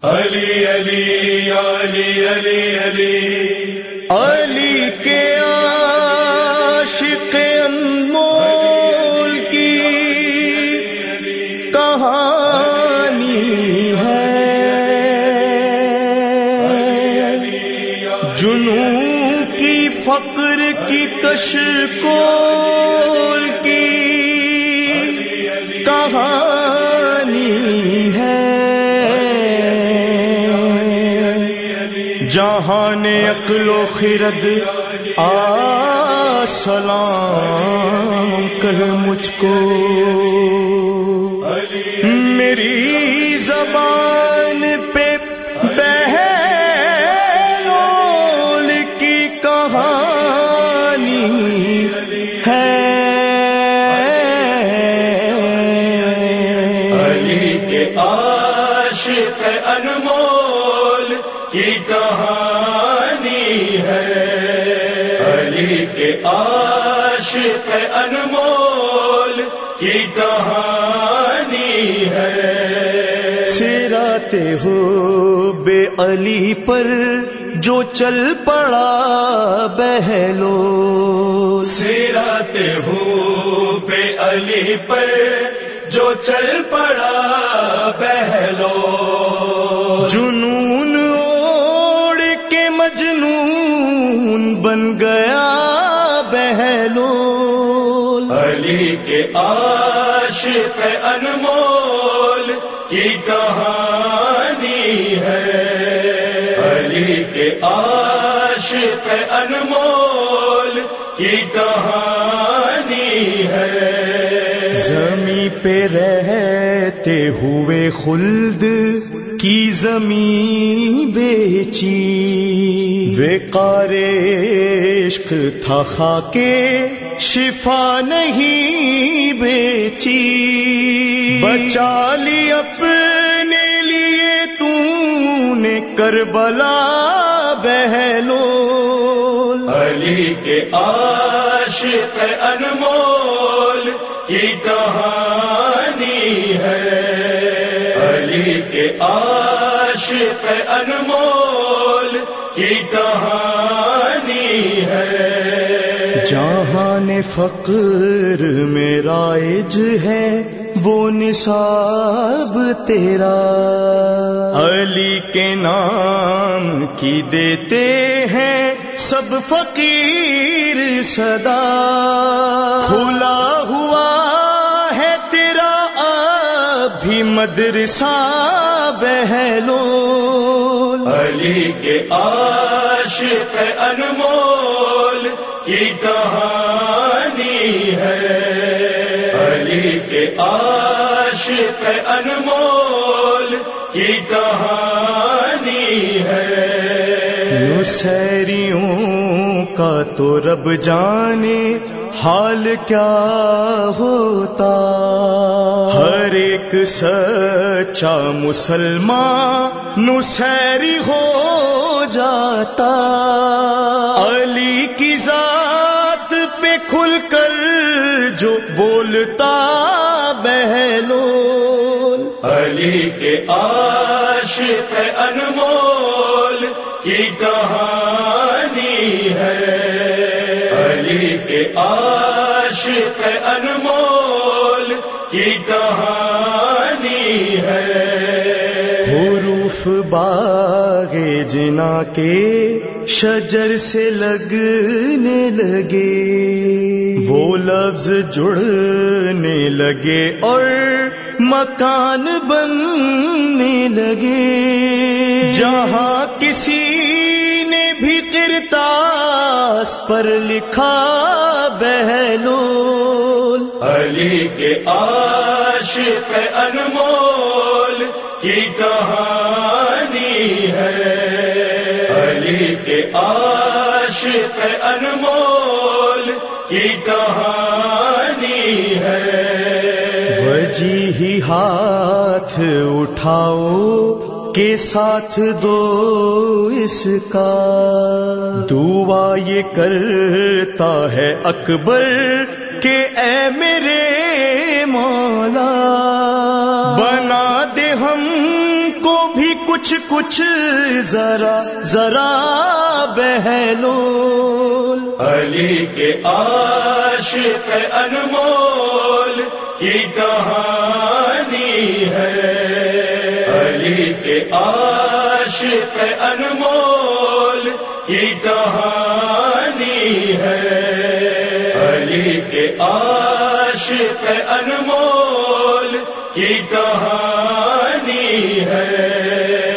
علی علی علی علی علی علی کے عاشق انمول کی کہانی ہے، جنوں کی فقر کی کشکول کی کہانی ہے، جہان عقل و خرد سلام کر مجھ کو، میری زبان پہ بہلول کی کہانی ہے، علی کے عاشق انمول کی کہانی ہے، علی کے عاشق انمول کی کہانی ہے، صراط ہو بے علی پر جو چل پڑا بہلول، صراط ہو بے علی پر جو چل پڑا بہلول، جنون اوڑ کے مجنون بن گیا بہلول، علی کے عاشق انمول کی کہانی ہے، علی کے عاشق انمول کی کہانی ہے، زمیں پہ رہتے ہوئے خلد کی زمین بیچی، وقار عشق تھا خاکے شفا نہیں بیچی، بچا لی اپنے لیے تو نے کربلا بہلول، علی کے عاشق انمول کی کہانی ہے، علی کے عاشق انمول کی کہانی ہے، جہان فقر میں رائج ہے وہ نصاب تیرا، علی کے نام کی دیتے ہیں سب فقیر صدا، کھلا ہوا ہے تیرا اب بھی مدرسہ بہلول، علی کے عاشق انمول کی کہانی ہے، علی کے عاشق انمول کی کہانی ہے، نصیریوں کا تو رب جانے حال کیا ہوتا، ہر ایک سچا مسلمان نصیری ہو جاتا، علی کی ذات پہ کھل کر جو بولتا بہلول، علی کے عاشق انمول کی کہانی ہے، علی کے عاشق انمول کی کہانی ہے، حروف باغ جنا کے شجر سے لگنے لگے، وہ لفظ جڑنے لگے اور مکان بننے لگے، جہاں کسی نے بھی کرتاس پر لکھا بہلول، علی کے عاشق انمول کی کہانی ہے، علی کے عاشق انمول کی کہانی ہے، وجیہی ہاتھ اٹھاؤ کے ساتھ دو اس کا، دعا یہ کرتا ہے اکبر کہ اے میرے مولا، بنا دے ہم کو بھی کچھ کچھ ذرا ذرا بہلول، علی کے عاشق انمول کی کہانی ہے، علی کے عاشق انمول کی کہانی ہے، علی کے عاشق انمول کی کہانی ہے۔